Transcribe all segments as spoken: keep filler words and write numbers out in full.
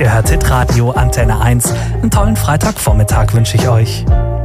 Ihr hört Hitradio Antenne eins. Einen tollen Freitagvormittag wünsche ich euch.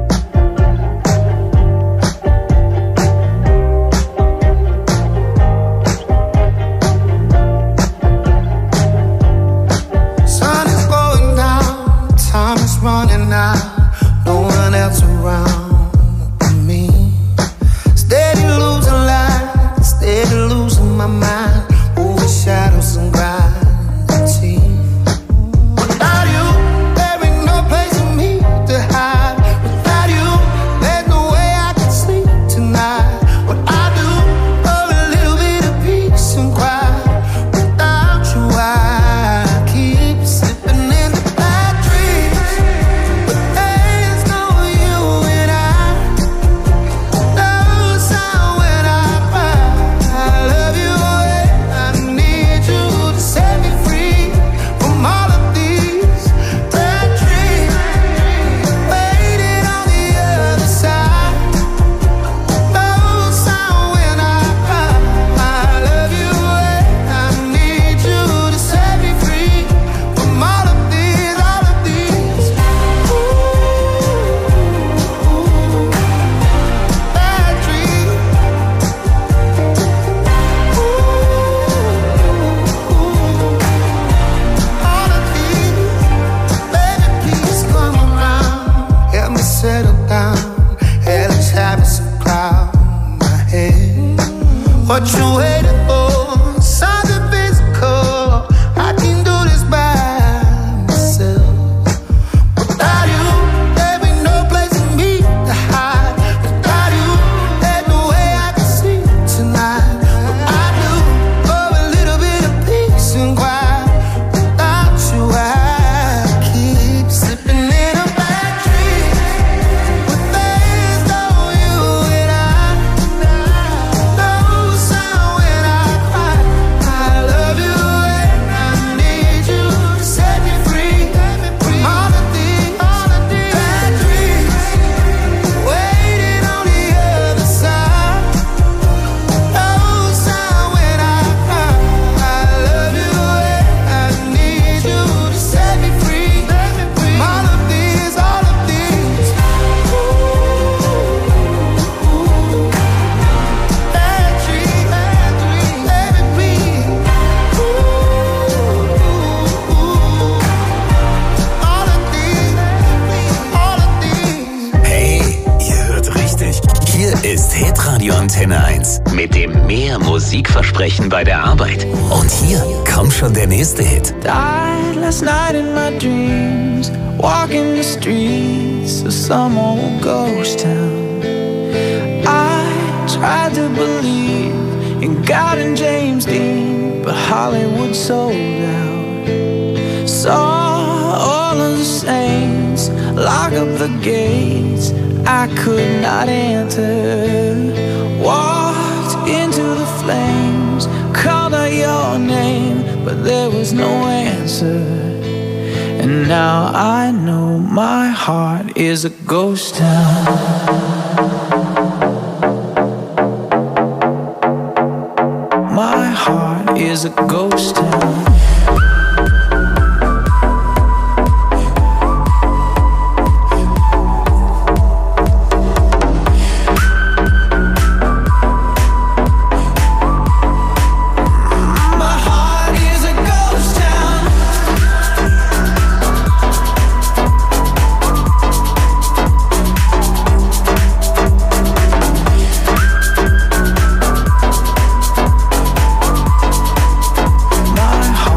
Versprechen bei der Arbeit. Und hier kommt schon der nächste Hit. Died last night in my dreams, walking the streets of some old ghost town. I tried to believe in God and James Dean, but Hollywood sold out. Saw all of the saints lock up the gates I could not enter. Walked into the flames, called out your name, but there was no answer. And now I know my heart is a ghost town. My heart is a ghost town. My heart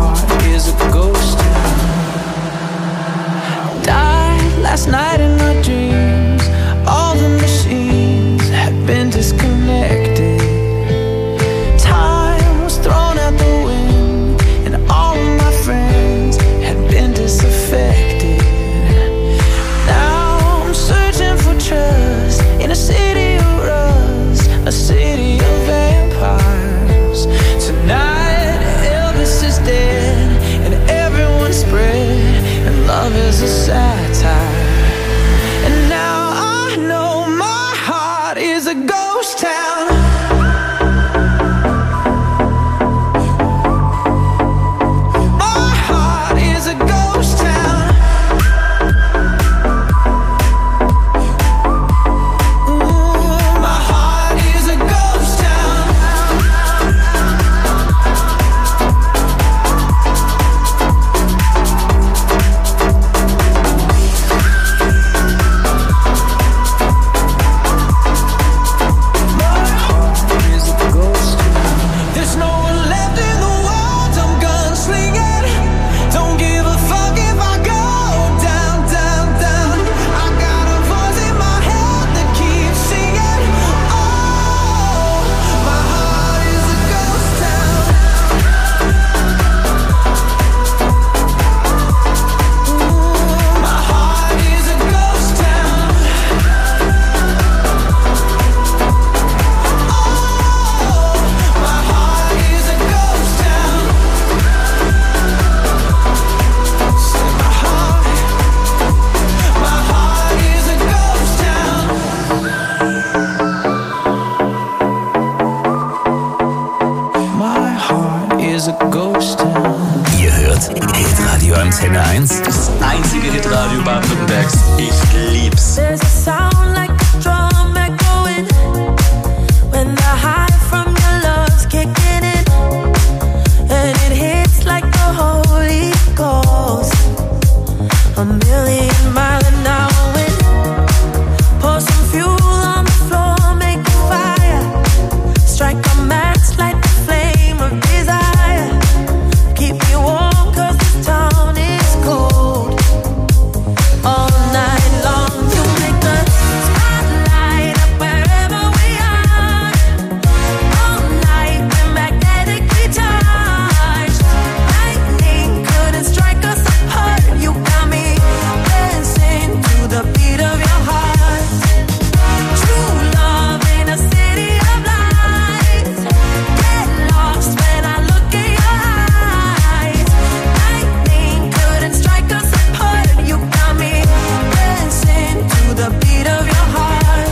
Radio Antenne eins. Das einzige Hitradio Baden-Württembergs. Ich lieb's. There's a sound like a drum echoing when the high from your love's kicking in, and it hits like the Holy Ghost. A million mile an hour wind. Pour some fuel on the floor, make a fire. Strike a match, light the flame of desire. Keep me warm 'cause this town is cold. All night long you make the spotlight up wherever we are. All night we're magnetically charged. Lightning couldn't strike us apart. You got me dancing to the beat of your heart. True love in a city of lights. Get lost when I look in your eyes. Lightning couldn't strike us apart. You got me dancing to the beat of your heart.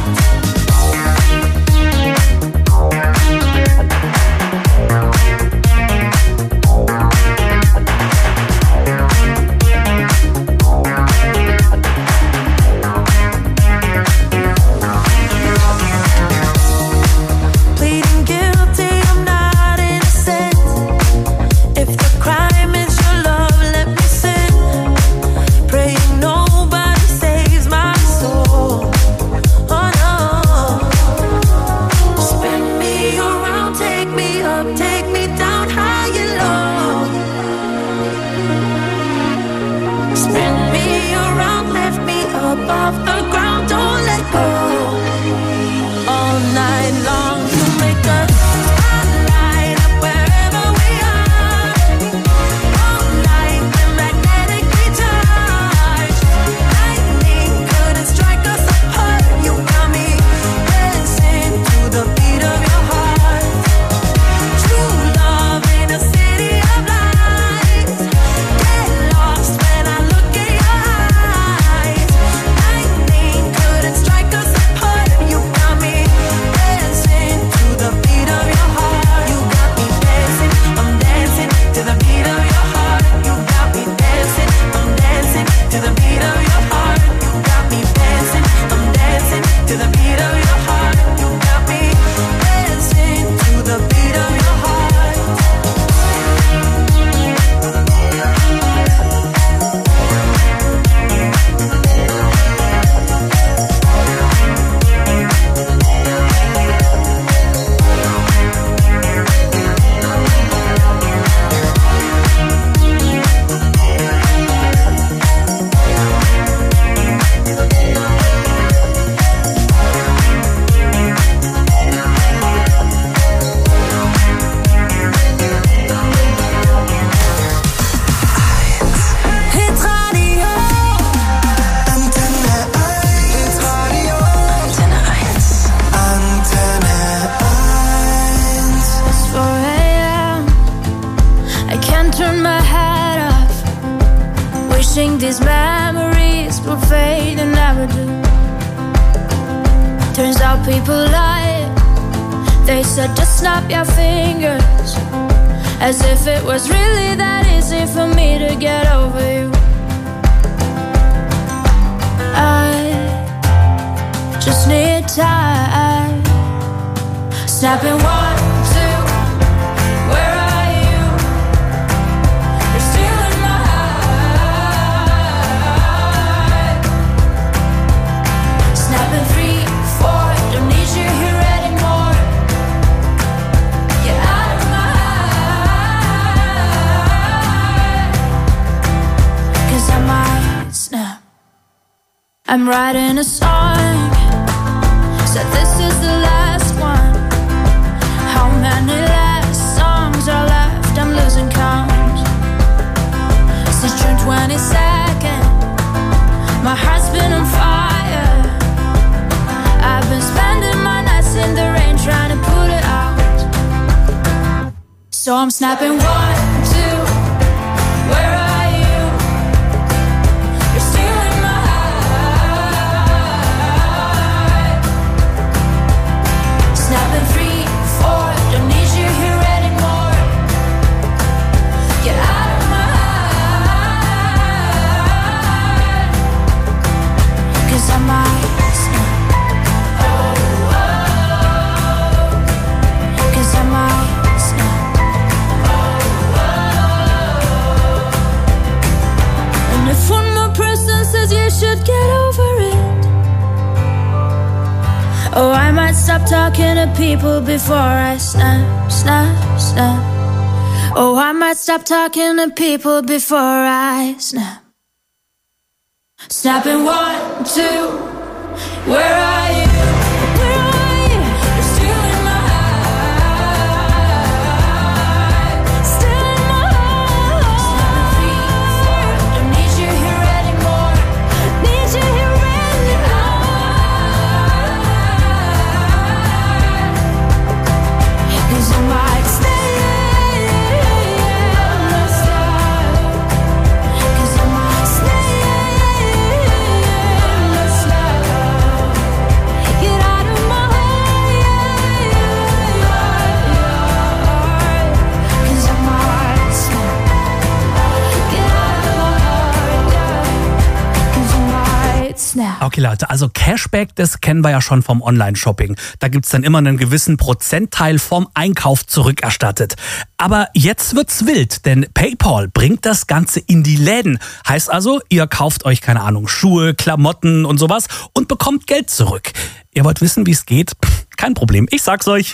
Pleading guilty, I'm not innocent. If the crime is your love, let me sin. Praying nobody saves my soul. Oh no. Spin me around, take me up, take me down high and low. Spin me around, lift me up off the ground, don't let go. All night long you make the spotlight up wherever we are. All night we're magnetically charged. Lightning couldn't strike us apart. You got me dancing to the beat of your heart. True love in a city of lights. Get lost when I look in your eyes. Lightning couldn't strike us apart. You got me dancing to the beat of your heart. You got me dancing, I'm dancing to the beat of your heart. You got me dancing, I'm dancing to the beat of your heart. You got me dancing, I'm dancing to the beat of your heart. You got me dancing to the beat of your heart. Hitradio Antenne eins. Antenne eins. Antenne eins. It's four a.m. I can't turn my head off. Wishing these memories will fade and never do. Turns out people lie. They said just snap your fingers, as if it was really that easy for me to get over you. I just need time. Snapping one, two, where are you? You're still in my heart. Snapping three, four, don't need you here anymore. Get out of my heart. 'Cause I might snap. I'm writing a song. Said this is the last one. How many last songs are left? I'm losing count. Since June twenty-second, my heart's been on fire. I've been spending my nights in the rain trying to put it out. So I'm snapping one, two, where are you? You're still in my heart. Snapping three, four, don't need you here anymore. Get out of my heart. should get over it. Oh, I might stop talking to people before I snap, snap, snap. Oh, I might stop talking to people before I snap. Snapping one, two, where are you? Where are you? You're still in my heart. Still in my heart. Snapping three, four, don't need you here anymore. Need you here anymore. 'Cause I might stay. Okay Leute, also Cashback, das kennen wir ja schon vom Online-Shopping. Da gibt's dann immer einen gewissen Prozentteil vom Einkauf zurückerstattet. Aber jetzt wird's wild, denn PayPal bringt das Ganze in die Läden. Heißt also, ihr kauft euch, keine Ahnung, Schuhe, Klamotten und sowas und bekommt Geld zurück. Ihr wollt wissen, wie es geht? Kein Problem, ich sag's euch.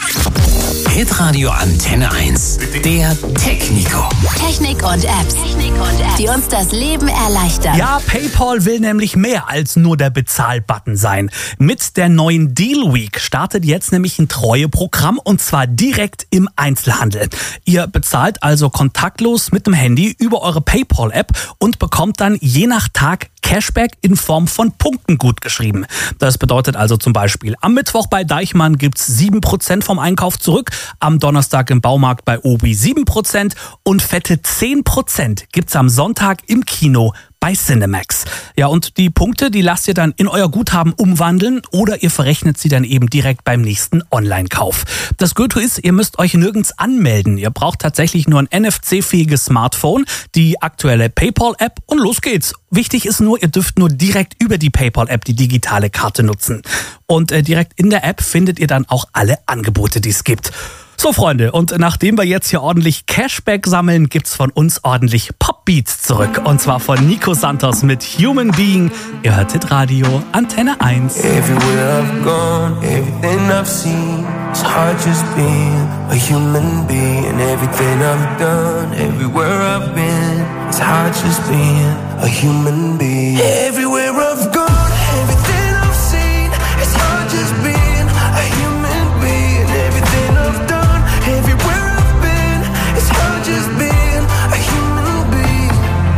Hitradio Antenne eins, der Technico. Technik und Apps, Technik und Apps, die uns das Leben erleichtern. Ja, PayPal will nämlich mehr als nur der Bezahlbutton sein. Mit der neuen Deal Week startet jetzt nämlich ein Treueprogramm und zwar direkt im Einzelhandel. Ihr bezahlt also kontaktlos mit dem Handy über eure PayPal-App und bekommt dann je nach Tag Cashback in Form von Punkten gutgeschrieben. Das bedeutet also zum Beispiel, am Mittwoch bei Deichmann gibt's sieben Prozent vom Einkauf zurück, am Donnerstag im Baumarkt bei Obi sieben Prozent und fette zehn Prozent gibt's am Sonntag im Kino bei Cinemax. Ja, und die Punkte, die lasst ihr dann in euer Guthaben umwandeln oder ihr verrechnet sie dann eben direkt beim nächsten Online-Kauf. Das Gute ist, ihr müsst euch nirgends anmelden. Ihr braucht tatsächlich nur ein N F C-fähiges Smartphone, die aktuelle PayPal-App und los geht's. Wichtig ist nur, ihr dürft nur direkt über die PayPal-App die digitale Karte nutzen. Und äh, direkt in der App findet ihr dann auch alle Angebote, die es gibt. So Freunde, und nachdem wir jetzt hier ordentlich Cashback sammeln, gibt's von uns ordentlich Popbeats zurück. Und zwar von Nico Santos mit Human Being. Ihr hört Hitradio Antenne eins. Everywhere I've gone, everything I've seen, it's hard just being a human being. Everything I've done, everywhere I've been, it's hard just being a human being. Everywhere I've gone, everything I've seen, it's hard just being a human being. Everything I've done, everywhere I've been, it's hard just being a human being.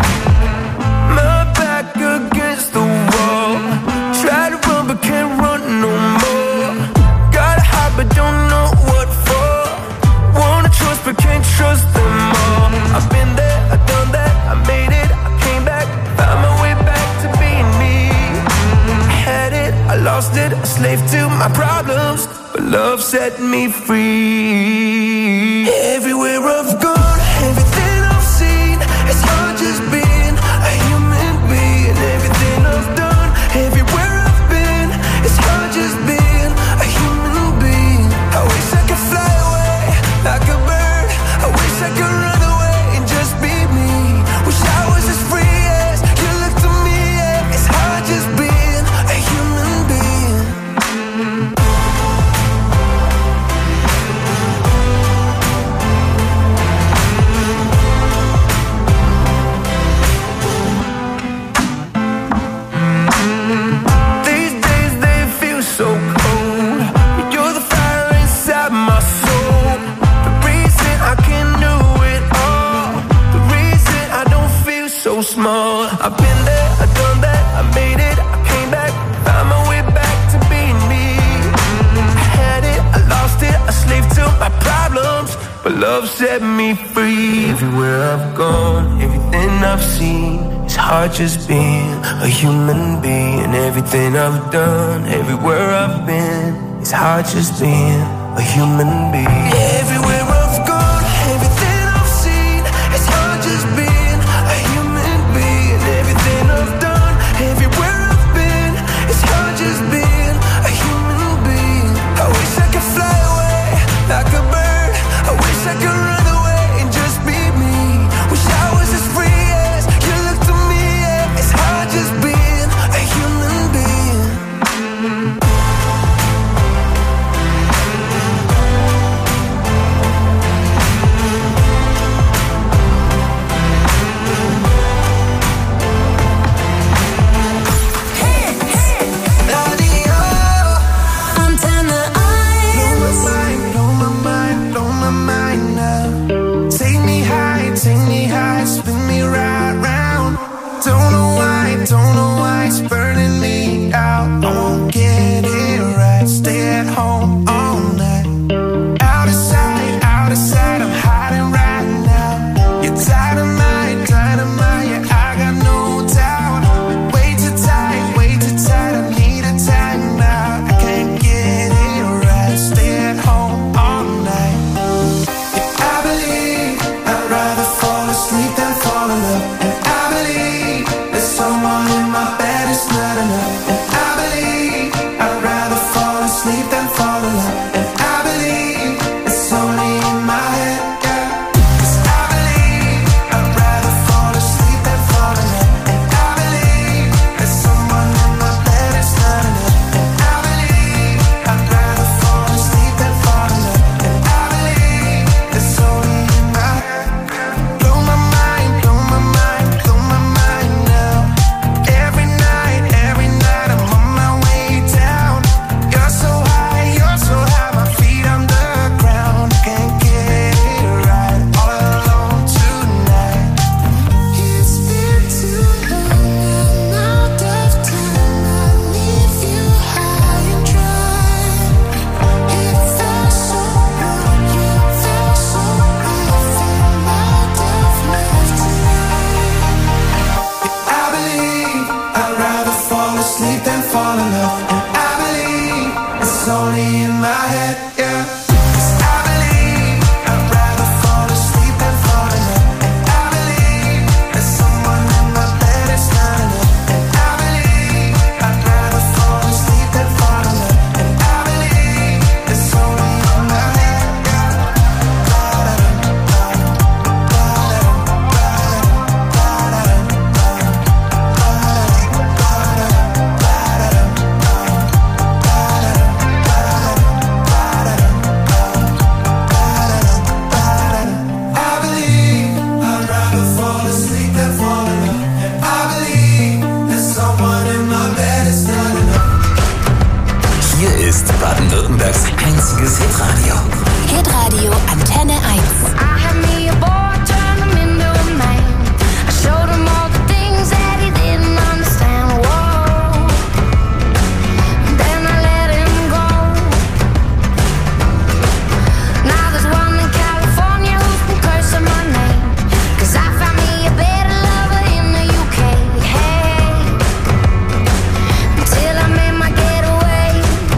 My back against the wall, try to run but can't run no more. Gotta hide but don't know what for. Wanna trust but can't trust them all. I've been there, I've done that, I made it, I came back, found my way back to being me. I had it, I lost it, a slave to my problems, but love set me free. Everywhere I've gone, everything I've seen, it's hard just being a human being. Everything I've done, everywhere I've been, it's hard just being a human being. I wish I could fly away like a bird. I wish I could run away and just be me. Wish I was as free as you look to me. Yeah. It's hard just being a human being. These days they feel so cold, but you're the fire inside my soul. The reason I can do it all, the reason I don't feel so small. I've been there, I've done that, I made it, I came back, found my way back to being me. I had it, I lost it, a slave to my problems, but love set me free. Everywhere I've gone, everything I've seen, it's hard just being a human being. Everything I've done, everywhere I've been, it's hard just being a human being. Everywhere I've gone, everything I've seen, it's hard just being a human being. Everything I've done, everywhere I've been, it's hard just being a human being. I wish I could fly away like a bird. I wish I could run away and just be me. Wish I was as free as you look to me. Yeah. It's hard just being a Baden-Württembergs einziges Hitradio. Hitradio Antenne eins. I had me a boy, turned him into a man. I showed him all the things that he didn't understand. Whoa. Then I let him go. Now there's one in California who's been cursing my name. Cause I found me a better lover in the U K. Hey, until I made my getaway.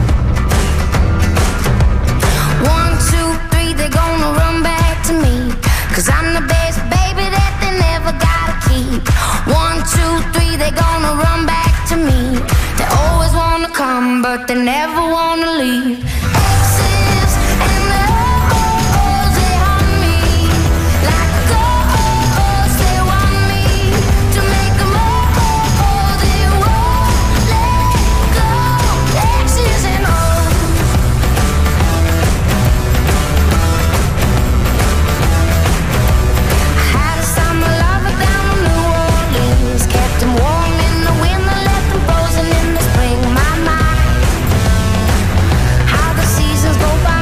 One, two, three, they're gonna run back to me. Cause I'm the best baby that they never gotta keep. One, two, three, they're gonna run back to me. They always wanna come, but they never wanna leave. Exes and the oh-ohs, they haunt me. Like a ghost, they want me to make them oh-oh, they won't let go. Exes and oh. Had a summer lover down in New Orleans. Kept him warm in the winter, left him frozen in the spring. My, my, how the seasons go by.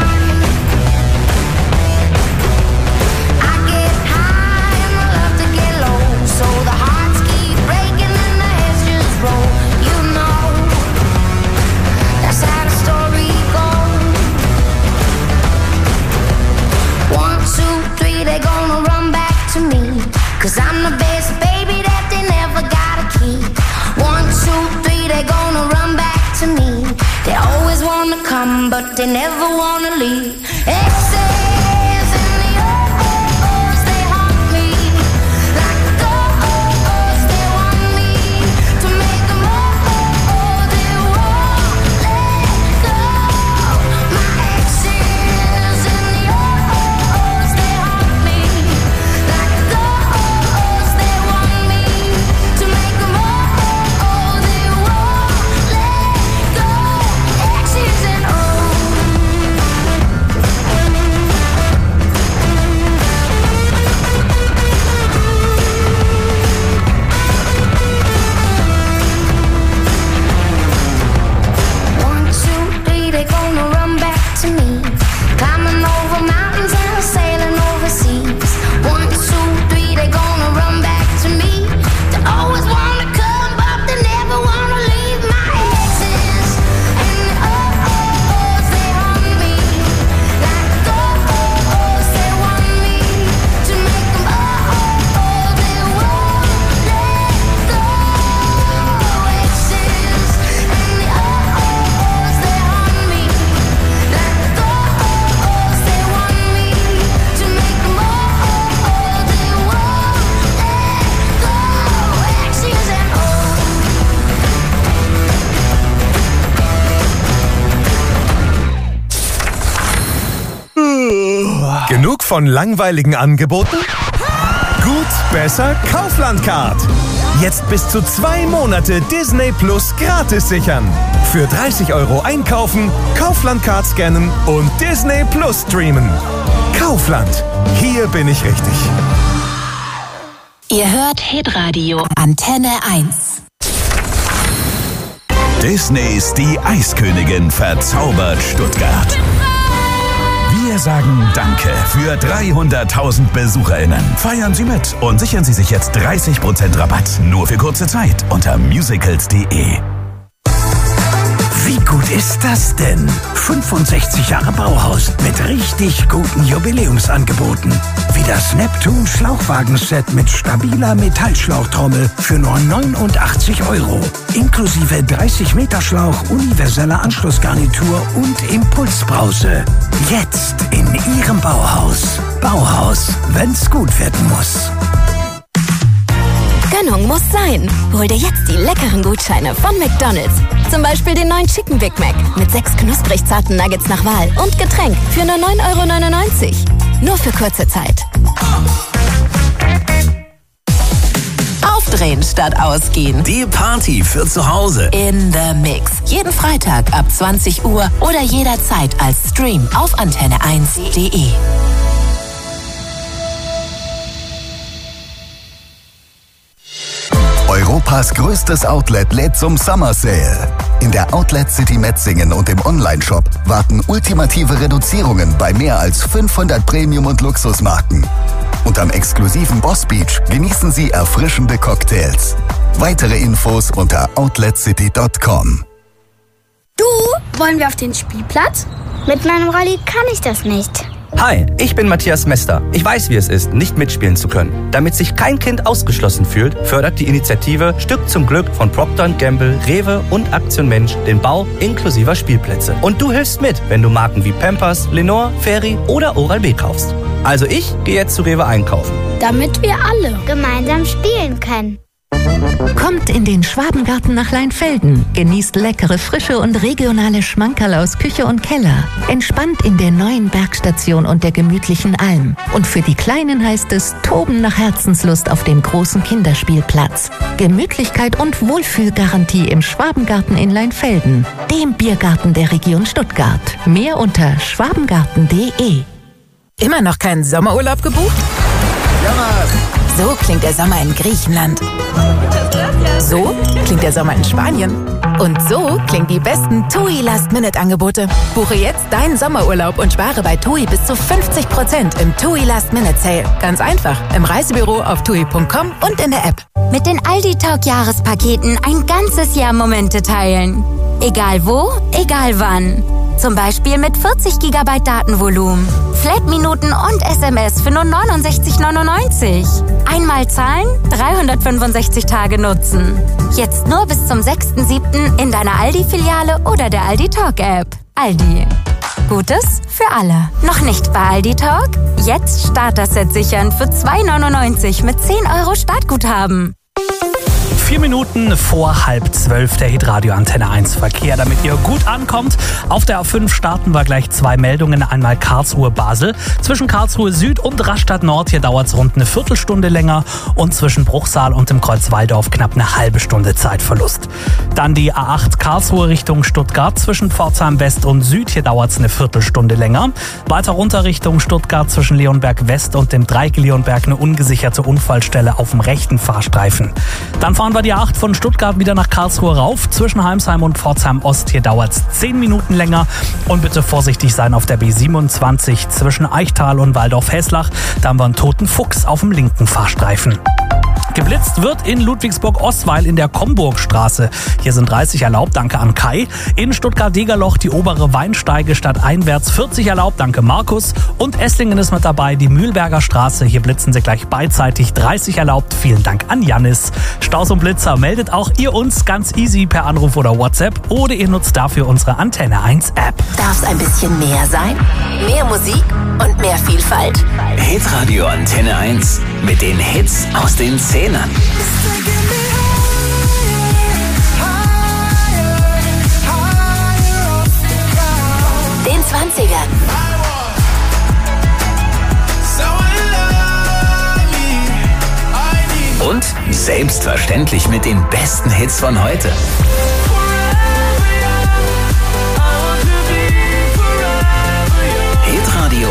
I get high and I love to get low. So the hearts keep breaking and the heads just roll. You know, that's how the story goes. One, two, three, they gonna run back to me. Cause I'm the best baby that they never gotta keep. One, two, three, they gonna run back to me. They always wanna come, but they never wanna leave. Exes and the oh-ohs, they haunt me. Like a ghost, they want me to make them oh-oh, they won't let go. My exes and the oh-ohs, they haunt me. Like a ghost, they want me to make them oh-oh, they won't let go. Exes and oh. One, two, three, they gonna run back to me. Climbing over mountains and sailing overseas. One, two, three, they gonna run back to me. They always wanna come, but they never wanna leave. My exes and the oh-ohs, they haunt me. Like ghosts, they want me to make them oh-oh, they won't let go. Exes and the oh-ohs, they haunt me. Like ghosts, they want me to make them oh-oh, they won't let go. Exes and oh. Genug von langweiligen Angeboten? Gut, besser, Kaufland-Card. Jetzt bis zu zwei Monate Disney Plus gratis sichern. Für dreißig Euro einkaufen, Kaufland-Card scannen und Disney Plus streamen. Kaufland. Hier bin ich richtig. Ihr hört Hitradio Antenne eins. Disneys Die Eiskönigin verzaubert Stuttgart. Wir sagen Danke für dreihunderttausend BesucherInnen. Feiern Sie mit und sichern Sie sich jetzt dreißig Prozent Rabatt. Nur für kurze Zeit unter musicals punkt de. Wie gut ist das denn? fünfundsechzig Jahre Bauhaus mit richtig guten Jubiläumsangeboten. Wie das Neptun Schlauchwagenset mit stabiler Metallschlauchtrommel für nur neunundachtzig Euro. Inklusive dreißig Meter Schlauch, universeller Anschlussgarnitur und Impulsbrause. Jetzt in Ihrem Bauhaus. Bauhaus, wenn's gut werden muss. Gönnung muss sein. Hol dir jetzt die leckeren Gutscheine von McDonald's. Zum Beispiel den neuen Chicken Big Mac mit sechs knusprig zarten Nuggets nach Wahl und Getränk für nur neun Euro neunundneunzig. Nur für kurze Zeit. Aufdrehen statt ausgehen. Die Party für zu Hause. In the Mix. Jeden Freitag ab zwanzig Uhr oder jederzeit als Stream auf antenne eins punkt de. Europas größtes Outlet lädt zum Summer Sale. In der Outlet City Metzingen und im Onlineshop warten ultimative Reduzierungen bei mehr als fünfhundert Premium- und Luxusmarken. Und am exklusiven Boss Beach genießen Sie erfrischende Cocktails. Weitere Infos unter outlet city punkt com. Du, wollen wir auf den Spielplatz? Mit meinem Rolli kann ich das nicht. Hi, ich bin Matthias Mester. Ich weiß, wie es ist, nicht mitspielen zu können. Damit sich kein Kind ausgeschlossen fühlt, fördert die Initiative Stück zum Glück von Procter und Gamble, Rewe und Aktion Mensch den Bau inklusiver Spielplätze. Und du hilfst mit, wenn du Marken wie Pampers, Lenore, Fairy oder Oral-B kaufst. Also ich gehe jetzt zu Rewe einkaufen. Damit wir alle gemeinsam spielen können. Kommt in den Schwabengarten nach Leinfelden. Genießt leckere, frische und regionale Schmankerl aus Küche und Keller. Entspannt in der neuen Bergstation und der gemütlichen Alm. Und für die Kleinen heißt es Toben nach Herzenslust auf dem großen Kinderspielplatz. Gemütlichkeit und Wohlfühlgarantie im Schwabengarten in Leinfelden, dem Biergarten der Region Stuttgart. Mehr unter schwabengarten punkt de. Immer noch keinen Sommerurlaub gebucht? Ja, Mann. So klingt der Sommer in Griechenland. So klingt der Sommer in Spanien. Und so klingen die besten TUI Last-Minute-Angebote. Buche jetzt deinen Sommerurlaub und spare bei TUI bis zu fünfzig Prozent im TUI Last-Minute-Sale. Ganz einfach, im Reisebüro auf tui punkt com und in der App. Mit den Aldi Talk Jahrespaketen ein ganzes Jahr Momente teilen. Egal wo, egal wann. Zum Beispiel mit vierzig Gigabyte Datenvolumen, Flat-Minuten und S M S für nur neunundsechzig neunundneunzig. Einmal zahlen, dreihundertfünfundsechzig Tage nutzen. Jetzt nur bis zum sechsten siebten in deiner Aldi-Filiale oder der Aldi Talk App. Aldi. Gutes für alle. Noch nicht bei Aldi Talk? Jetzt Starter-Set sichern für zwei neunundneunzig mit zehn Euro Startguthaben. Vier Minuten vor halb zwölf der Hitradio Antenne eins Verkehr, damit ihr gut ankommt. Auf der A fünf starten wir gleich zwei Meldungen. Einmal Karlsruhe-Basel. Zwischen Karlsruhe Süd und Rastatt Nord, hier dauert es rund eine Viertelstunde länger. Und zwischen Bruchsal und dem Kreuz Walldorf knapp eine halbe Stunde Zeitverlust. Dann die A acht Karlsruhe Richtung Stuttgart. Zwischen Pforzheim West und Süd, hier dauert es eine Viertelstunde länger. Weiter runter Richtung Stuttgart zwischen Leonberg West und dem Dreieck Leonberg eine ungesicherte Unfallstelle auf dem rechten Fahrstreifen. Dann fahren wir die A acht von Stuttgart wieder nach Karlsruhe rauf. Zwischen Heimsheim und Pforzheim Ost, hier dauert es zehn Minuten länger. Und bitte vorsichtig sein auf der B siebenundzwanzig zwischen Eichtal und Waldorf-Heslach. Da haben wir einen toten Fuchs auf dem linken Fahrstreifen. Geblitzt wird in Ludwigsburg-Ostweil in der Komburgstraße. Hier sind dreißig erlaubt, danke an Kai. In Stuttgart-Degerloch die obere Weinsteige stadteinwärts vierzig erlaubt, danke Markus. Und Esslingen ist mit dabei, die Mühlberger Straße. Hier blitzen sie gleich beidseitig, dreißig erlaubt, vielen Dank an Jannis. Staus und Blitzer meldet auch ihr uns ganz easy per Anruf oder WhatsApp oder ihr nutzt dafür unsere Antenne eins App. Darf es ein bisschen mehr sein? Mehr Musik und mehr Vielfalt? Hitradio Antenne eins mit den Hits aus den Zehnern. Den zwanzigern. Und selbstverständlich mit den besten Hits von heute. Hitradio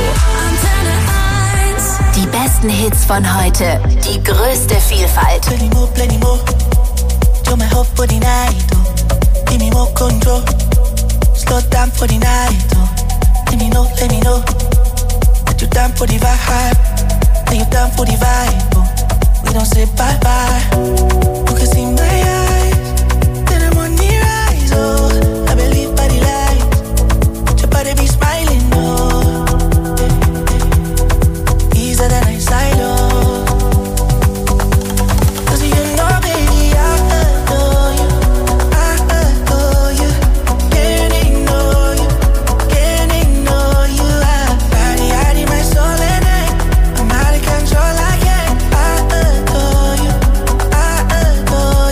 Die besten Hits von heute. Die größte Vielfalt. Plenty more, plenty more. You're my hope for the night, oh. Give me more control. Slow down for the night, oh. Let me know, let me know that you're down for the vibe. That you're down for the vibe, oh. We don't say bye bye. You can see my eyes, then I'm on the rise, oh. I believe by the light, your body be smiling, oh. Easier than I silo. Control I can, I adore you, I adore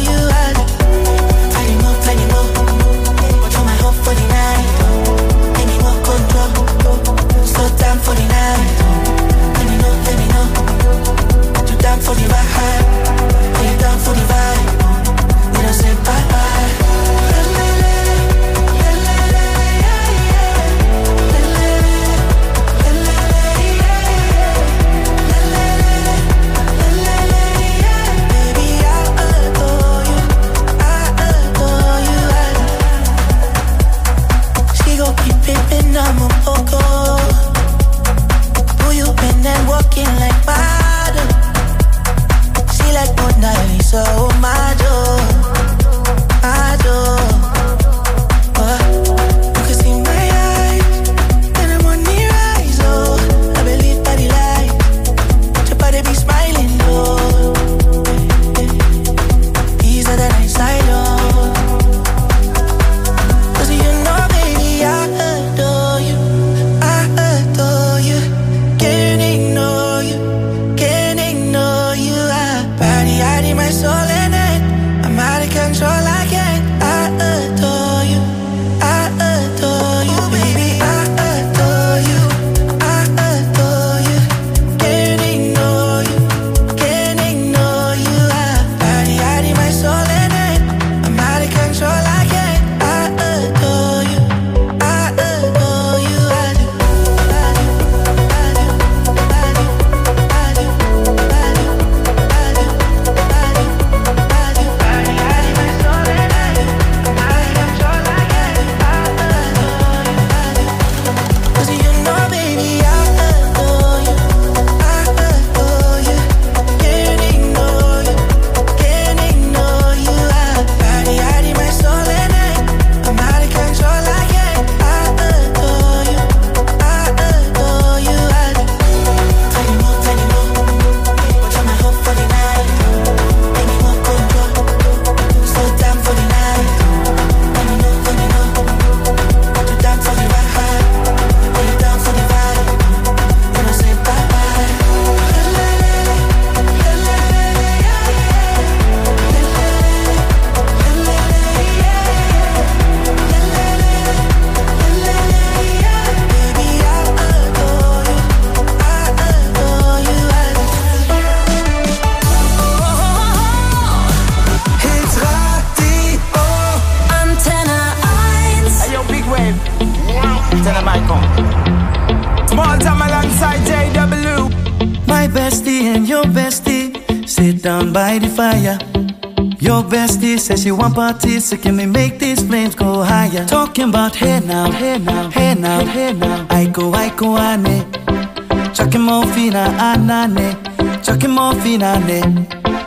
sit down by the fire. Your bestie says she want parties, so can we make these flames go higher? Talking about hey now, hey now, hey now, hey now. I go, I go, ane. Chucking more fina, anane. Chucking more fina, ane.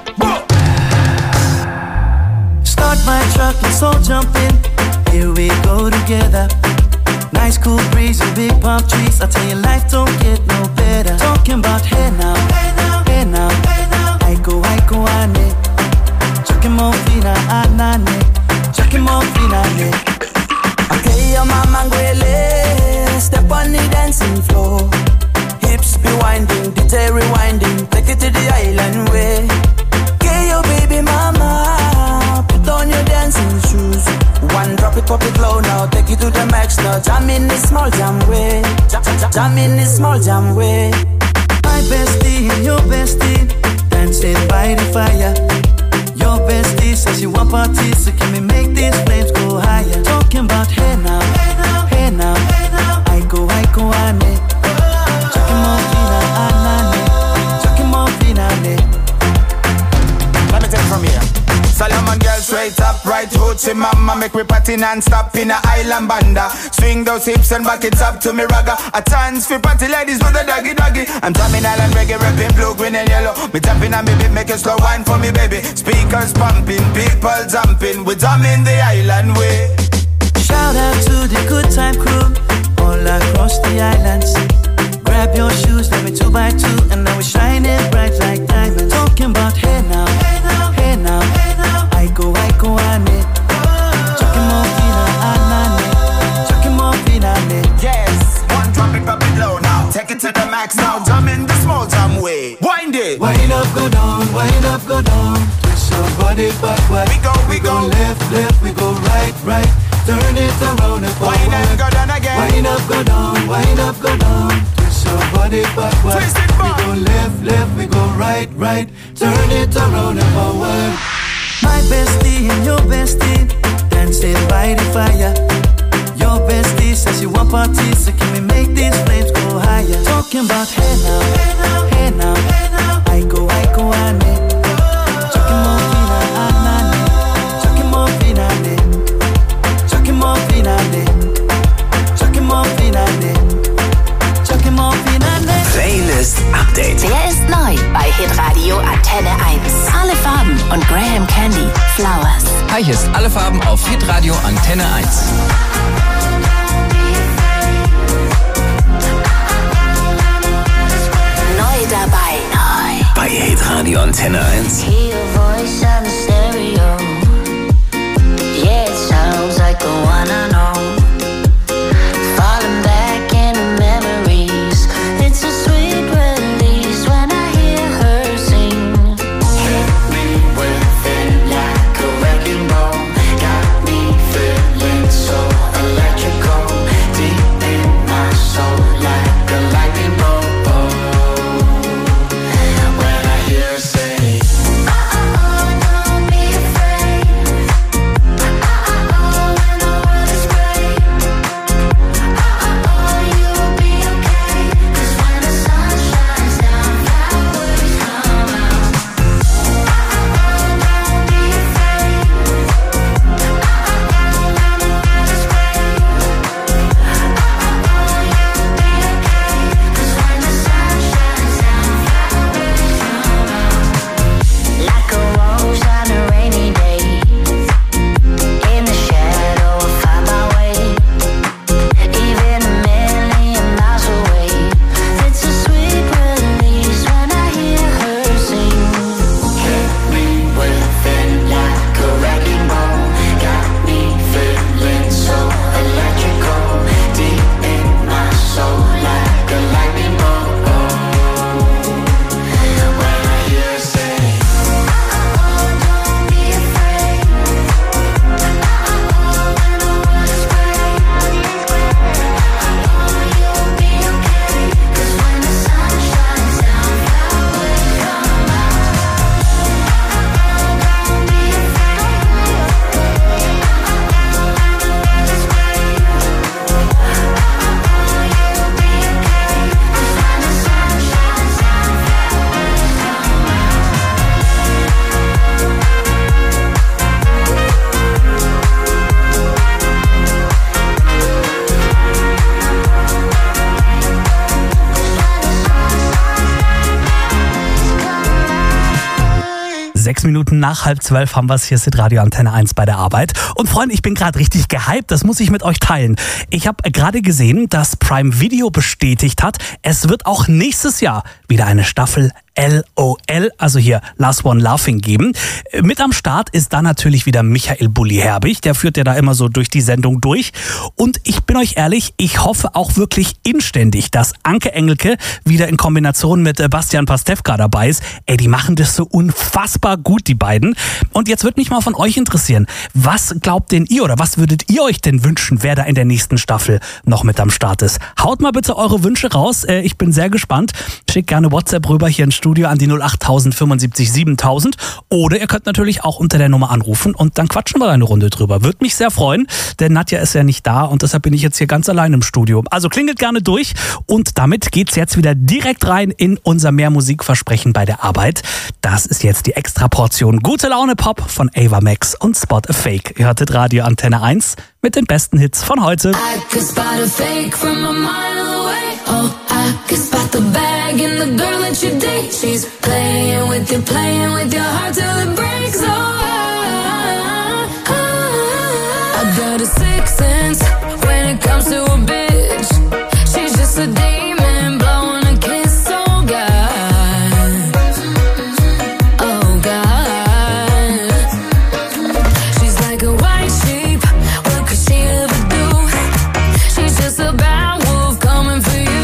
Start my truck, let's all jump in. Here we go together. Nice cool breeze and big palm trees. I tell you, life don't get no better. Talking about hey now, hey now, hey now, hey now. I go, I go, ane. Chucking more fina, anane. Chucking more fina, ane. Okay, your mama ngwele. Step on the dancing floor. Hips be winding, D J rewinding. Take it to the island way. Okay, your baby mama. Put on your dancing shoes. One drop it, pop it low now. Take it to the max now. Jam in the small jam way. Jam, jam, jam in the small jam way. My bestie and your bestie dancing by the fire. Your bestie says she want parties, so can we make these flames go higher? Talking about hey now, hey now, hey now, hey now. I go, I go, ane. Chucking more fina, anane. Chucking more fina, ane. Let me take it from here. Solomon girl straight up, right hoochie mama. Make me party non-stop in a island banda. Swing those hips and back it up to me ragga. A chance for party ladies with a doggy doggy. I'm jamming island reggae, rapping blue, green and yellow. Me tapping on me beat, make a slow wine for me baby. Speakers pumping, people jumping. We jamming the island way. Shout out to the good time crew all across the islands. Grab your shoes, let me two by two, and now we shining bright like diamonds. Talking about hey now, hey now, hey now, hey now. I go, I go, ane. Chucking more fina, anane. Chucking more fina, ane. Yes, one drop it, pop it low now. Take it to the max now. Jam in the small jam way. Wind it. Wind up, go down, wind up, go down. Twist your body backward. We go, we, we go. go left, left, we go right, right. Turn it around and forward. Wind up, go down again. Wind up, go down, wind up, go down. Twist your body backward. Twist it back. We go left, left, we go right, right. Turn it around and forward. My bestie and your bestie dancing by the fire. Your bestie says she want parties, so can we make these flames go higher? Talking about hey now, hey now, hey now, hey now. I go, I go, ane. Chucking more fina, anane. Chucking more fina, ane. Chucking more fina, ane. Chucking more fina, ane. Chucking more fina, ane. Playlist Update. Der ist neu bei Hitradio Antenne eins. Alle Farben und Graham Candy, Flowers. Hi, hier ist Alle Farben auf Hitradio Antenne eins. Neu dabei. Neu. Bei Hitradio Antenne eins. Hear your voice on the stereo. Yeah, it sounds like the one I know. Falling back into memories. It's a sweet release when I hear her sing. Hit me with it like a wrecking ball. Got me feeling so electrical. Deep in my soul like a lightning bolt. When I hear her say, oh, oh, oh, no, Sechs Minuten nach halb zwölf haben wir es. Hier ist Radio Antenne eins bei der Arbeit. Und Freunde, ich bin gerade richtig gehypt. Das muss ich mit euch teilen. Ich habe gerade gesehen, dass Prime Video bestätigt hat, es wird auch nächstes Jahr wieder eine Staffel L O L, also hier Last One Laughing, geben. Mit am Start ist da natürlich wieder Michael Bulli-Herbig, der führt ja da immer so durch die Sendung durch. Und ich bin euch ehrlich, ich hoffe auch wirklich inständig, dass Anke Engelke wieder in Kombination mit Bastian Pastewka dabei ist. Ey, die machen das so unfassbar gut, die beiden. Und jetzt würde mich mal von euch interessieren, was glaubt denn ihr oder was würdet ihr euch denn wünschen, wer da in der nächsten Staffel noch mit am Start ist? Haut mal bitte eure Wünsche raus, ich bin sehr gespannt. Schickt gerne WhatsApp rüber hier ins Studio an die null acht tausend fünfundsiebzig siebentausend oder ihr könnt natürlich auch unter der Nummer anrufen und dann quatschen wir eine Runde drüber. Würde mich sehr freuen, denn Nadja ist ja nicht da und deshalb bin ich jetzt hier ganz allein im Studio. Also klingelt gerne durch und damit geht's jetzt wieder direkt rein in unser Mehr-Musik-Versprechen bei der Arbeit. Das ist jetzt die Extraportion Gute Laune Pop von Ava Max und Spot a Fake. Ihr hörtet Radio Antenne eins mit den besten Hits von heute. Oh, I can spot the bag and the girl that you date. She's playing with you, playing with your heart till it breaks. Oh, I, I, I got a sixth sense when it comes to a bitch. She's just a demon blowing a kiss. Oh God, oh God. She's like a white sheep. What could she ever do? She's just a bad wolf coming for you.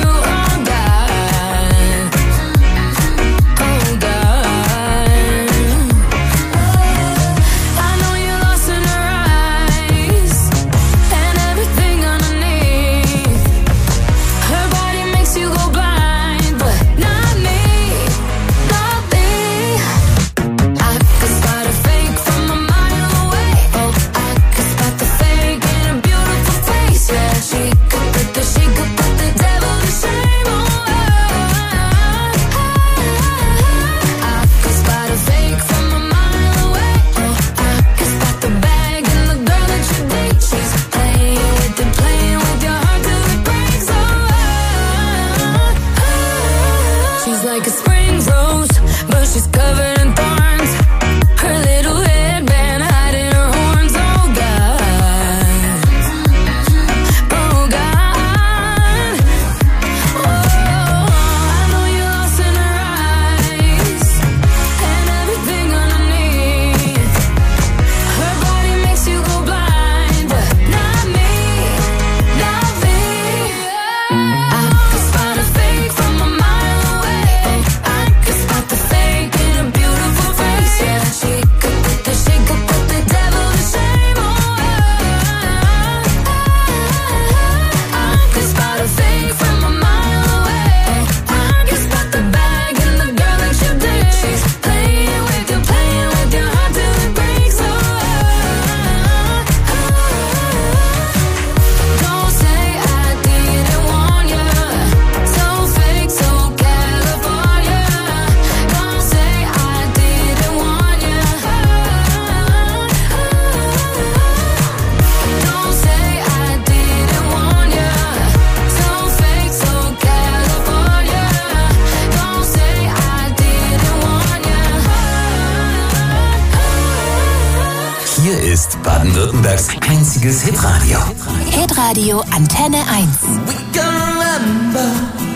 Baden-Württembergs einziges Hitradio. Hitradio Antenne eins. We can remember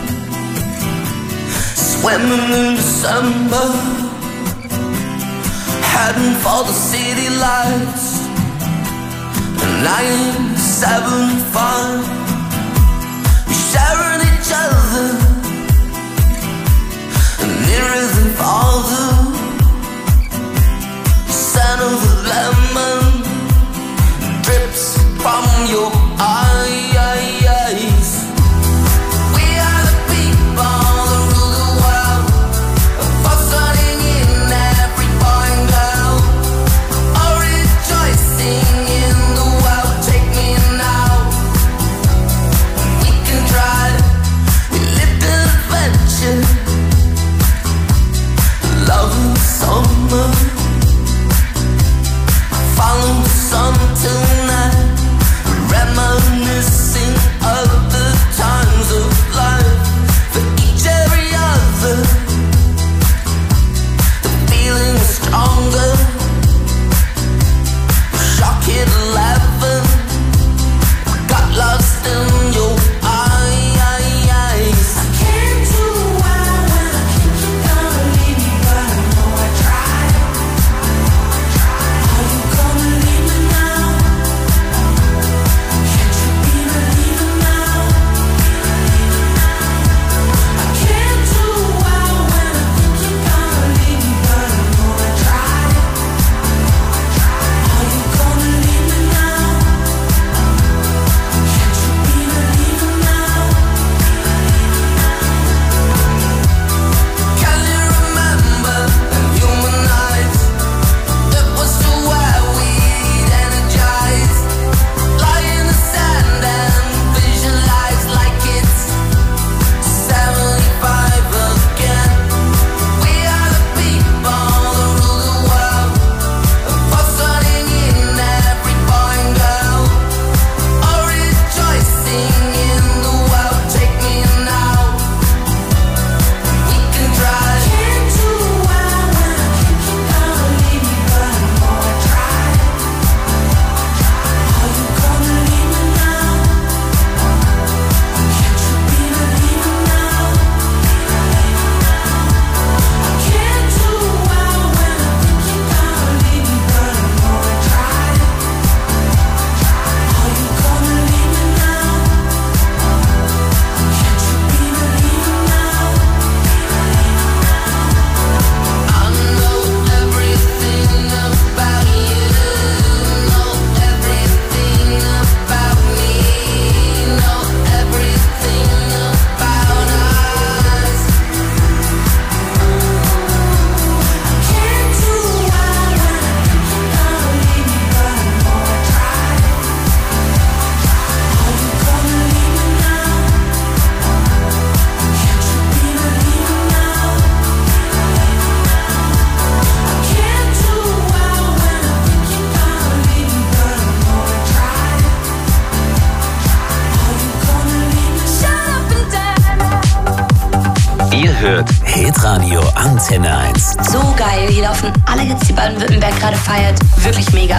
swimming in December, heading for the city lights. nine seven five, we sharing each other, nearer than farther. Scent of the lemon drips from your eyes. We are the people that rule the world, fussing in every boy and girl, all rejoicing in the world. Take me now, we can try, we live an adventure, love and summer. Ihr hört Hitradio Antenne eins. So geil, hier laufen alle Hits, die Baden-Württemberg gerade feiert. Wirklich mega.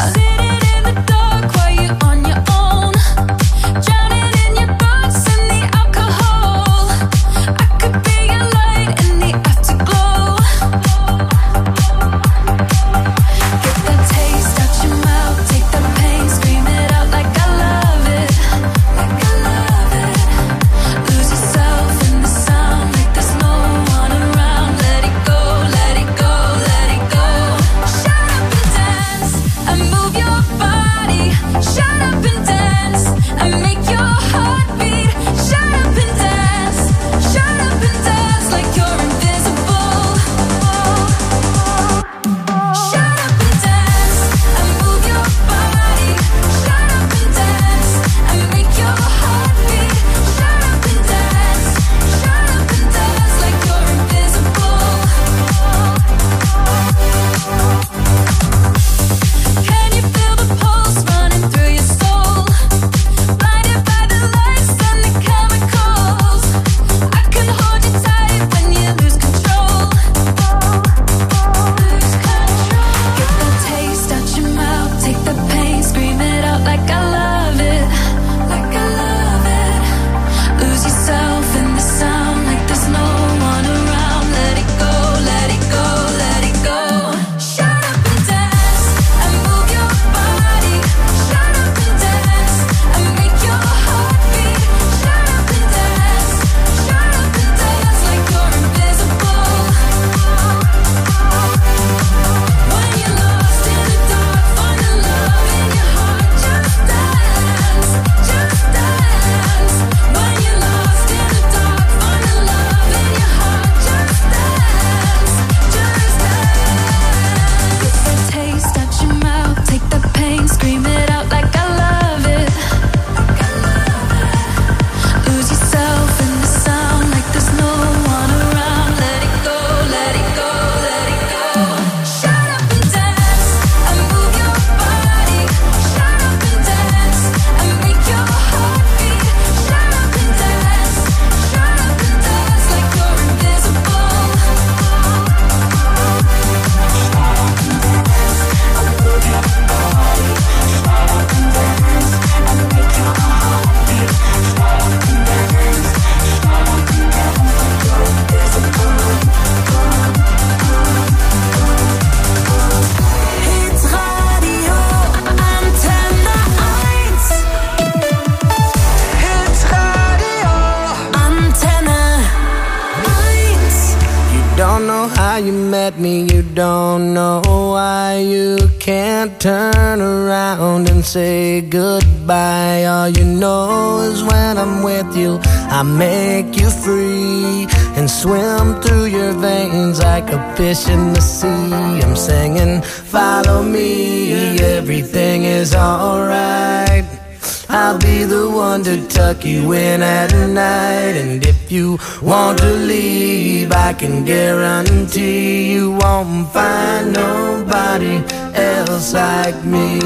Turn around and say goodbye. All you know is when I'm with you, I make you free and swim through your veins like a fish in the sea. I'm singing, follow me, everything is alright. I'll be the one to tuck you in at night. And if you want to leave, I can guarantee you won't find nobody else like me.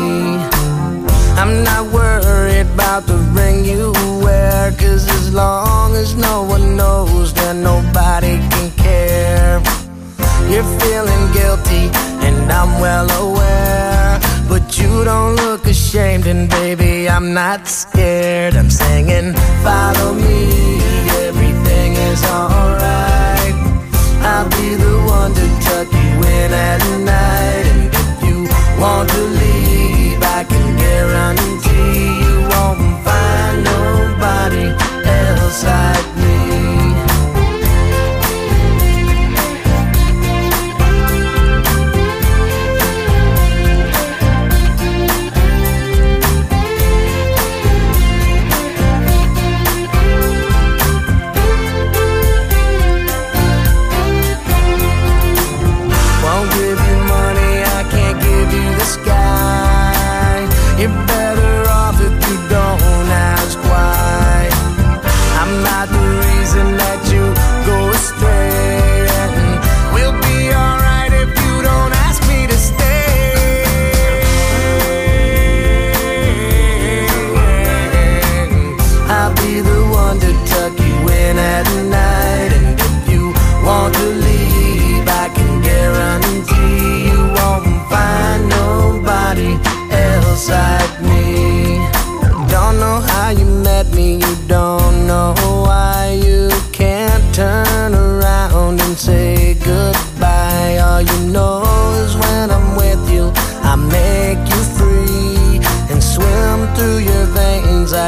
I'm not worried about the ring you wear, 'cause as long as no one knows, then nobody can care. You're feeling guilty and I'm well aware, but you don't look ashamed, and baby, I'm not scared. I'm singing, follow me, everything is alright. I'll be the one to tuck you in at night. And if you want to leave, I can guarantee you won't find nobody else like me.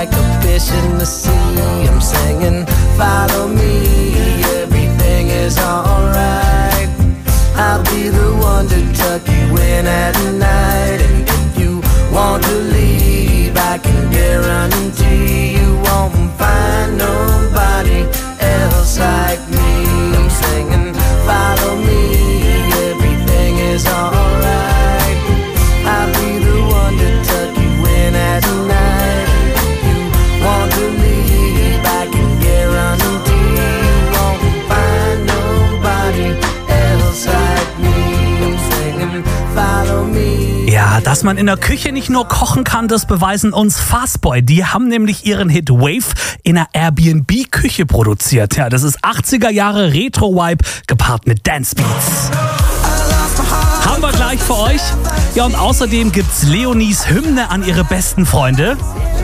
like a fish in the sea. I'm singing, follow me, everything is alright. I'll be the one to tuck you in at night. And if you want to leave, I can guarantee you won't find nobody else like me. I'm singing, follow me, everything is alright. I'll be the one to tuck you in at night. And if you want to leave, I can guarantee you won't find nobody else like me. I'm singing, follow me. Ja, dass man in der Küche nicht nur kochen kann, das beweisen uns Fastboy. Die haben nämlich ihren Hit Wave in einer Airbnb-Küche produziert. Ja, das ist achtziger Jahre Retro-Vibe gepaart mit Dance-Beats. Haben wir gleich für euch. Ja, und außerdem gibt's Leonies Hymne an ihre besten Freunde.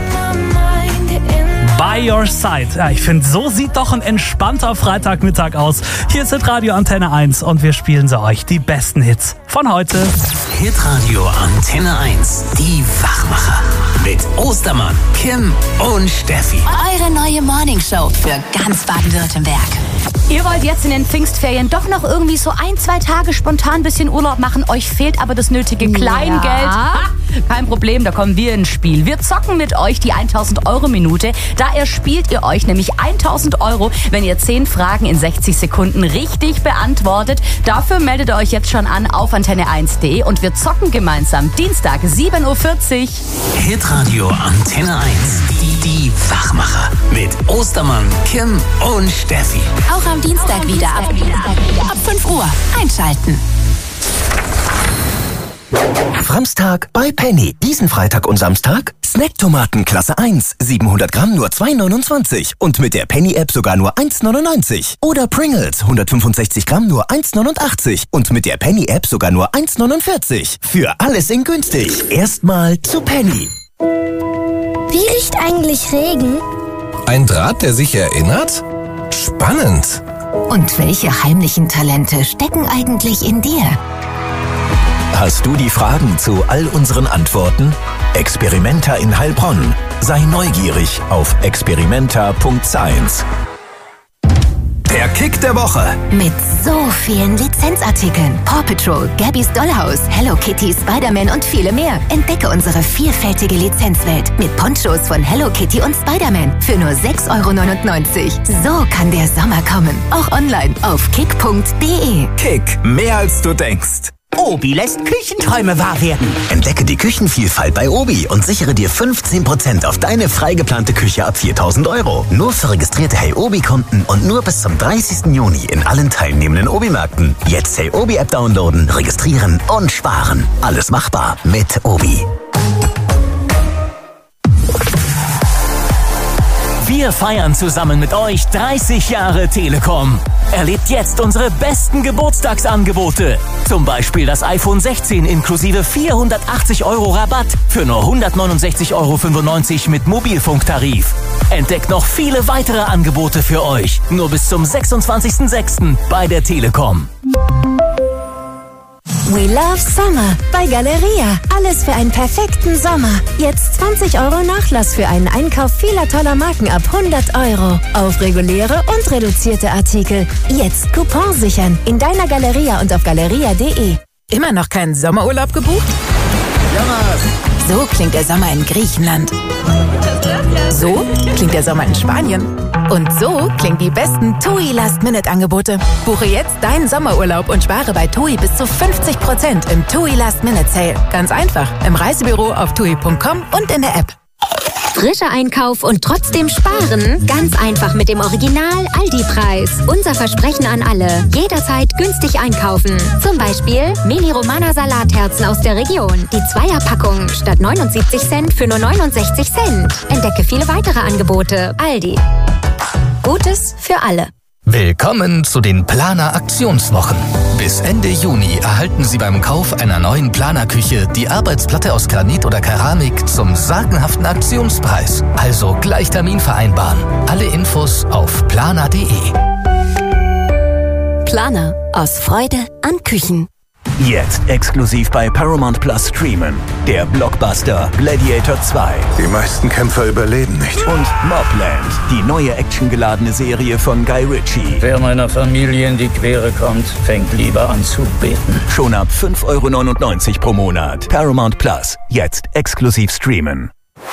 By Your Side. Ja, ich finde, so sieht doch ein entspannter Freitagmittag aus. Hier ist Hitradio Antenne eins und wir spielen sie euch die besten Hits von heute. Hitradio Antenne eins, die Wachmacher. Mit Ostermann, Kim und Steffi. Eure neue Morningshow für ganz Baden-Württemberg. Ihr wollt jetzt in den Pfingstferien doch noch irgendwie so ein, zwei Tage spontan ein bisschen Urlaub machen. Euch fehlt aber das nötige Kleingeld. Ja. Ha, kein Problem, da kommen wir ins Spiel. Wir zocken mit euch die tausend Euro Minute. Da erspielt ihr euch nämlich tausend Euro, wenn ihr zehn Fragen in sechzig Sekunden richtig beantwortet. Dafür meldet ihr euch jetzt schon an auf antenne eins punkt de und wir zocken gemeinsam Dienstag sieben Uhr vierzig. Hitradio Antenne eins, die, die Wachmacher. Mit Ostermann, Kim und Steffi. Auch am Dienstag wieder ab, ab fünf Uhr einschalten. Framstag bei Penny. Diesen Freitag und Samstag Snacktomaten Klasse eins, siebenhundert Gramm nur zwei neunundzwanzig und mit der Penny-App sogar nur eins neunundneunzig. Oder Pringles, hundertfünfundsechzig Gramm nur eins neunundachtzig und mit der Penny-App sogar nur eins neunundvierzig. Für alles in günstig. Erstmal zu Penny. Wie riecht eigentlich Regen? Ein Draht, der sich erinnert? Spannend. Und welche heimlichen Talente stecken eigentlich in dir? Hast du die Fragen zu all unseren Antworten? Experimenta in Heilbronn. Sei neugierig auf experimenta punkt science. Der Kick der Woche. Mit so vielen Lizenzartikeln. Paw Patrol, Gabby's Dollhouse, Hello Kitty, Spider-Man und viele mehr. Entdecke unsere vielfältige Lizenzwelt mit Ponchos von Hello Kitty und Spider-Man für nur sechs Euro neunundneunzig. So kann der Sommer kommen. Auch online auf kick punkt de. Kick, mehr als du denkst. Obi lässt Küchenträume wahr werden. Entdecke die Küchenvielfalt bei Obi und sichere dir fünfzehn Prozent auf deine frei geplante Küche ab viertausend Euro. Nur für registrierte Hey Obi-Kunden und nur bis zum dreißigsten Juni in allen teilnehmenden Obi-Märkten. Jetzt Hey Obi-App downloaden, registrieren und sparen. Alles machbar mit Obi. Wir feiern zusammen mit euch dreißig Jahre Telekom. Erlebt jetzt unsere besten Geburtstagsangebote. Zum Beispiel das iPhone sechzehn inklusive vierhundertachtzig Euro Rabatt für nur hundertneunundsechzig Euro fünfundneunzig mit Mobilfunktarif. Entdeckt noch viele weitere Angebote für euch. Nur bis zum sechsundzwanzigsten sechsten bei der Telekom. We love Summer bei Galeria. Alles für einen perfekten Sommer. Jetzt zwanzig Euro Nachlass für einen Einkauf vieler toller Marken ab hundert Euro. Auf reguläre und reduzierte Artikel. Jetzt Coupon sichern. In deiner Galeria und auf galeria punkt de. Immer noch keinen Sommerurlaub gebucht? So klingt der Sommer in Griechenland. So klingt der Sommer in Spanien. Und so klingen die besten TUI Last-Minute-Angebote. Buche jetzt deinen Sommerurlaub und spare bei TUI bis zu fünfzig Prozent im TUI Last-Minute-Sale. Ganz einfach. Im Reisebüro auf tui punkt com und in der App. Frischer Einkauf und trotzdem sparen? Ganz einfach mit dem Original Aldi-Preis. Unser Versprechen an alle. Jederzeit günstig einkaufen. Zum Beispiel Mini-Romana-Salatherzen aus der Region. Die Zweierpackung statt neunundsiebzig Cent für nur neunundsechzig Cent. Entdecke viele weitere Angebote. Aldi. Gutes für alle. Willkommen zu den Planer Aktionswochen. Bis Ende Juni erhalten Sie beim Kauf einer neuen Planerküche die Arbeitsplatte aus Granit oder Keramik zum sagenhaften Aktionspreis. Also gleich Termin vereinbaren. Alle Infos auf planer punkt de. Planer. Aus Freude an Küchen. Jetzt exklusiv bei Paramount Plus streamen. Der Blockbuster Gladiator zwei. Die meisten Kämpfer überleben nicht. Und Mobland, die neue actiongeladene Serie von Guy Ritchie. Wer meiner Familie in die Quere kommt, fängt lieber an zu beten. Schon ab fünf Euro neunundneunzig pro Monat. Paramount Plus, jetzt exklusiv streamen.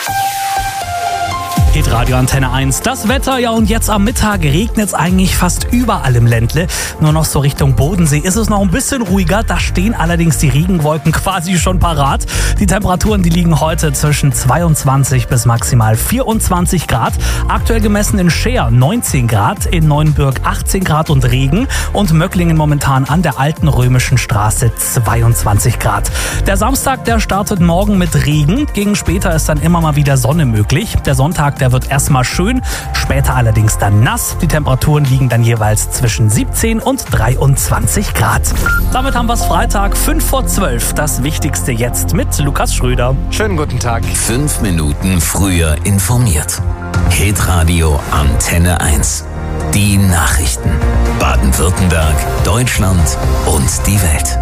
Hitradio Antenne eins. Das Wetter, ja, und jetzt am Mittag regnet es eigentlich fast überall im Ländle. Nur noch so Richtung Bodensee ist es noch ein bisschen ruhiger. Da stehen allerdings die Regenwolken quasi schon parat. Die Temperaturen, die liegen heute zwischen zweiundzwanzig bis maximal vierundzwanzig Grad. Aktuell gemessen in Scheer neunzehn Grad, in Neuenbürg achtzehn Grad und Regen und Möcklingen momentan an der Alten Römischen Straße zweiundzwanzig Grad. Der Samstag, der startet morgen mit Regen. Gegen später ist dann immer mal wieder Sonne möglich. Der Sonntag, der Der wird erstmal schön, später allerdings dann nass. Die Temperaturen liegen dann jeweils zwischen siebzehn und dreiundzwanzig Grad. Damit haben wir es Freitag, fünf vor zwölf. Das Wichtigste jetzt mit Lukas Schröder. Schönen guten Tag. Fünf Minuten früher informiert. Hitradio Antenne eins. Die Nachrichten. Baden-Württemberg, Deutschland und die Welt.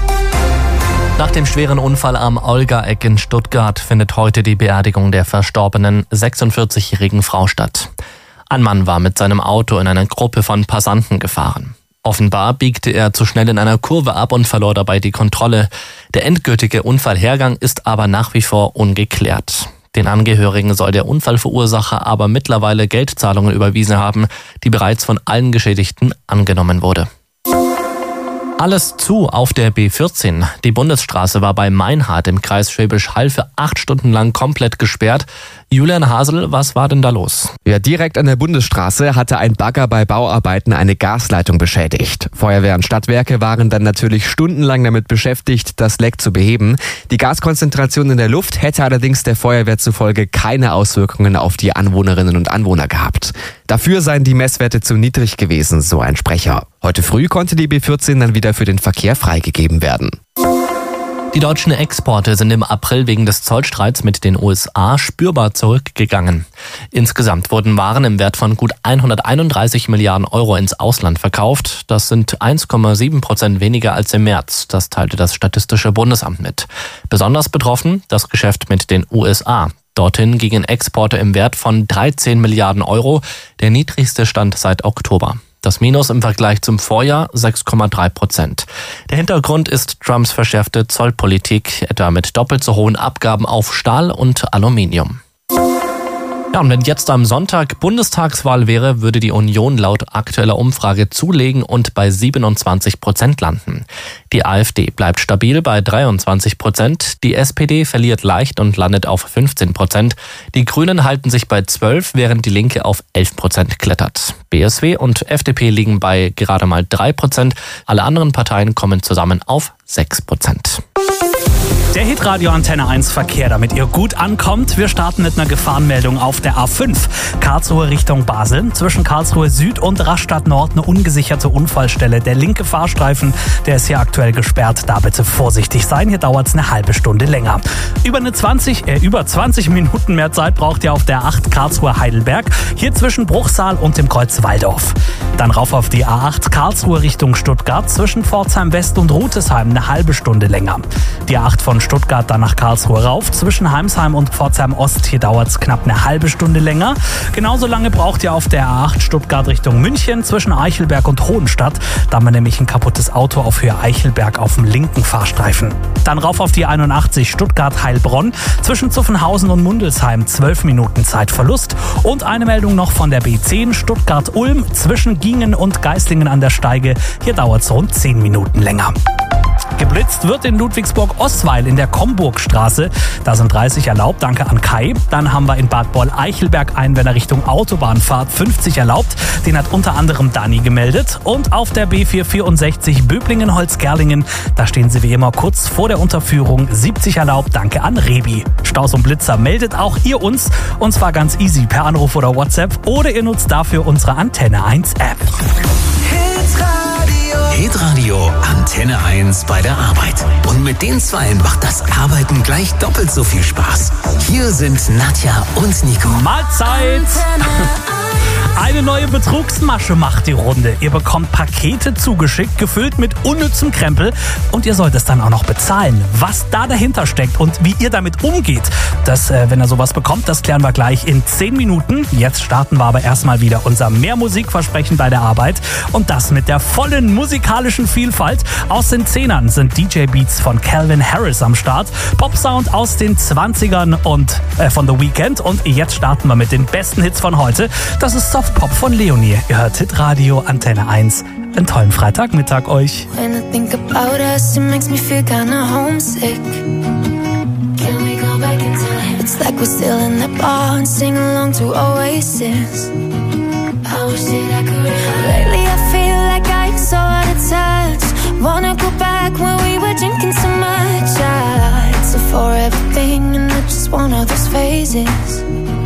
Nach dem schweren Unfall am Olga-Eck in Stuttgart findet heute die Beerdigung der verstorbenen sechsundvierzigjährigen Frau statt. Ein Mann war mit seinem Auto in eine Gruppe von Passanten gefahren. Offenbar biegte er zu schnell in einer Kurve ab und verlor dabei die Kontrolle. Der endgültige Unfallhergang ist aber nach wie vor ungeklärt. Den Angehörigen soll der Unfallverursacher aber mittlerweile Geldzahlungen überwiesen haben, die bereits von allen Geschädigten angenommen wurde. Alles zu auf der B vierzehn. Die Bundesstraße war bei Meinhardt im Kreis Schwäbisch Hall für acht Stunden lang komplett gesperrt. Julian Hasel, was war denn da los? Ja, direkt an der Bundesstraße hatte ein Bagger bei Bauarbeiten eine Gasleitung beschädigt. Feuerwehr und Stadtwerke waren dann natürlich stundenlang damit beschäftigt, das Leck zu beheben. Die Gaskonzentration in der Luft hätte allerdings der Feuerwehr zufolge keine Auswirkungen auf die Anwohnerinnen und Anwohner gehabt. Dafür seien die Messwerte zu niedrig gewesen, so ein Sprecher. Heute früh konnte die B vierzehn dann wieder für den Verkehr freigegeben werden. Die deutschen Exporte sind im April wegen des Zollstreits mit den U S A spürbar zurückgegangen. Insgesamt wurden Waren im Wert von gut hunderteinunddreißig Milliarden Euro ins Ausland verkauft. Das sind eins Komma sieben Prozent weniger als im März. Das teilte das Statistische Bundesamt mit. Besonders betroffen das Geschäft mit den U S A. Dorthin gingen Exporte im Wert von dreizehn Milliarden Euro, der niedrigste Stand seit Oktober. Das Minus im Vergleich zum Vorjahr sechs Komma drei Prozent. Der Hintergrund ist Trumps verschärfte Zollpolitik, etwa mit doppelt so hohen Abgaben auf Stahl und Aluminium. Ja, und wenn jetzt am Sonntag Bundestagswahl wäre, würde die Union laut aktueller Umfrage zulegen und bei siebenundzwanzig Prozent landen. Die AfD bleibt stabil bei dreiundzwanzig Prozent, die S P D verliert leicht und landet auf fünfzehn Prozent, die Grünen halten sich bei zwölf, während die Linke auf elf Prozent klettert. B S W und F D P liegen bei gerade mal drei Prozent, alle anderen Parteien kommen zusammen auf sechs Prozent. Der Hitradio Antenne eins Verkehr, damit ihr gut ankommt. Wir starten mit einer Gefahrenmeldung auf der A fünf. Karlsruhe Richtung Basel. Zwischen Karlsruhe Süd und Rastatt Nord eine ungesicherte Unfallstelle. Der linke Fahrstreifen, der ist hier aktuell gesperrt. Da bitte vorsichtig sein. Hier dauert es eine halbe Stunde länger. Über eine zwanzig, äh, über zwanzig Minuten mehr Zeit braucht ihr auf der acht Karlsruhe Heidelberg. Hier zwischen Bruchsal und dem Kreuz Walldorf. Dann rauf auf die A acht Karlsruhe Richtung Stuttgart. Zwischen Pforzheim West und Rutesheim eine halbe Stunde länger. Die A acht von Stuttgart dann nach Karlsruhe rauf. Zwischen Heimsheim und Pforzheim Ost, hier dauert es knapp eine halbe Stunde länger. Genauso lange braucht ihr auf der A acht Stuttgart Richtung München zwischen Eichelberg und Hohenstadt. Da haben wir nämlich ein kaputtes Auto auf Höhe Eichelberg auf dem linken Fahrstreifen. Dann rauf auf die einundachtzig Stuttgart Heilbronn. Zwischen Zuffenhausen und Mundelsheim zwölf Minuten Zeitverlust. Und eine Meldung noch von der B zehn Stuttgart Ulm zwischen Gingen und Geislingen an der Steige. Hier dauert es rund zehn Minuten länger. Geblitzt wird in Ludwigsburg-Ostweil in der Komburgstraße. Da sind dreißig erlaubt, danke an Kai. Dann haben wir in Bad Boll-Eichelberg einen, wenn er Richtung Autobahnfahrt fünfzig erlaubt. Den hat unter anderem Dani gemeldet. Und auf der B vierhundertvierundsechzig Böblingen-Holzgerlingen, da stehen sie wie immer kurz vor der Unterführung. siebzig erlaubt, danke an Rebi. Staus und Blitzer meldet auch ihr uns. Und zwar ganz easy per Anruf oder WhatsApp. Oder ihr nutzt dafür unsere Antenne eins App. Hitradio Antenne eins bei der Arbeit. Und mit den Zweien macht das Arbeiten gleich doppelt so viel Spaß. Hier sind Nadja und Nico. Mahlzeit! Eine neue Betrugsmasche macht die Runde. Ihr bekommt Pakete zugeschickt, gefüllt mit unnützem Krempel und ihr sollt es dann auch noch bezahlen. Was da dahinter steckt und wie ihr damit umgeht, das, äh, wenn ihr sowas bekommt, das klären wir gleich in zehn Minuten. Jetzt starten wir aber erstmal wieder unser Mehr-Musik-Versprechen bei der Arbeit und das mit der vollen musikalischen Vielfalt. Aus den Zehnern sind D J-Beats von Calvin Harris am Start, Pop-Sound aus den zwanzigern und äh, von The Weeknd und jetzt starten wir mit den besten Hits von heute. Das ist Softpop von Leonie. Ihr hört Hitradio Antenne eins. Einen tollen Freitagmittag euch. When I think about us, it makes me feel kinda homesick. Can we go back in time? It's like we're still in that bar and sing along to Oasis. I wish that I could. Lately I feel like I'm so out of touch. Wanna go back when we were drinking so much. I, it's a for everything and I just want all those phases.